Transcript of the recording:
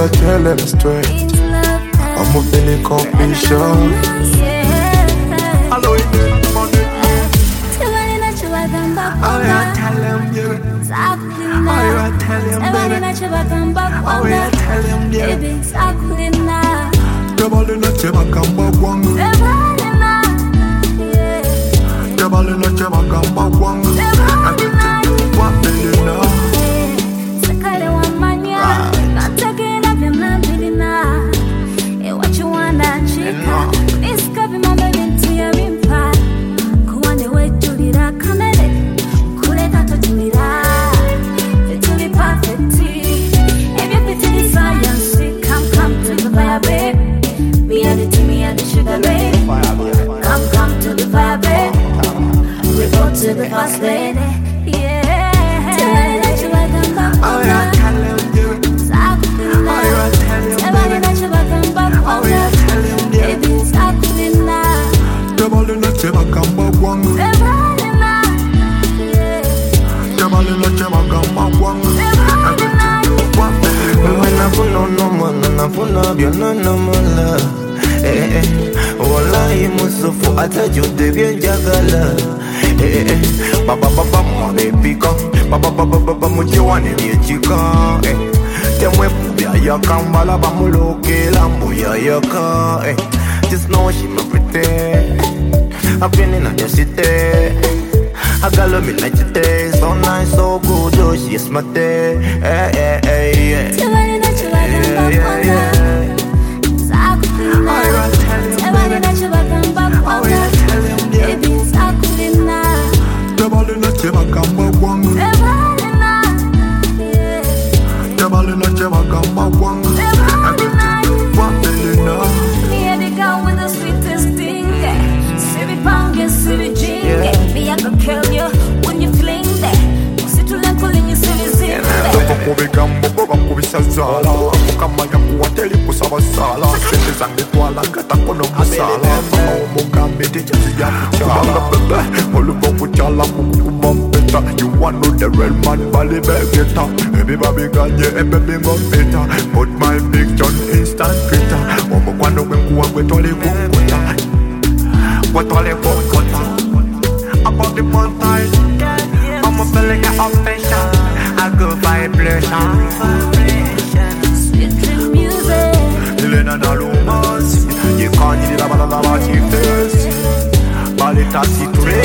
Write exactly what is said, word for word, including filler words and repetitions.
I tell them straight. I'm a Billy completion. Hello, money. Oh, yeah, tell them, yeah. Oh, yeah, tell them, baby. Oh, yeah, tell them, yeah. Double in a chema gamba wang. Double in a chema gamba wang. I get to do what they know. Sakale wa manya, not taking up your man, really what you wanna chica. This could be my baby to your impact. Go on the way to the rock, come at it. Cool it out to do it. Fit to be perfect. If you fit in science, come, come to the fire, babe. Me and the tea, me and the sugar, babe. Come, come to the fire, babe. We go to the first lady, yeah. Tell me that you are come back. Oh, yeah, tell them, yeah. Oh, yeah, tell them, baby. Oh, yeah, tell them, yeah. Double in a chema gamba wang. Double in a chema gamba wang. I get to do what they know. When I pull on no man, and I pull up, you're not no man. Eh eh, wallahi musufu atajude bien jagala. Eh eh, baba baba mwane pika, baba baba baba mujiwane bien chika. Eh, temwe pubya yakambala bamuloke lambo ya yaka. Eh, just know she my pretty. I've been in your city. I got love me like today, so nice, so good, oh she's my day. Eh eh eh yeah. Yeah yeah yeah. Oh, yeah, tell them, baby. Oh, yeah, tell them, yeah. Double in a chema gamba wang. Double in a chema gamba wang. I get to do what they know. Me and the girl with the sweetest thing. Silly pang and silly jing. Me I could kill you when you fling that. Sit to them calling you silly zing. Kubi gambo kuba kubi sazala. Kama ya kuwateli kusabasala. Sete zangi tuala gata kono musala. Kama umugambi dijasi ya kuchala. Bebe, olubo kuchala kukukumbambeta. You want know the real man bali begeta. Baby baby ganye e baby ngompeta. Put my big John instant Twitter. Omo kwano wenkuwa kwetole kukuta. Kwetole kukuta. About the montage. I'm a feeling of affection. I go vibration. Sweet dream music. Elena Nalumas. You can't need a balala chiefess. Balita citrus.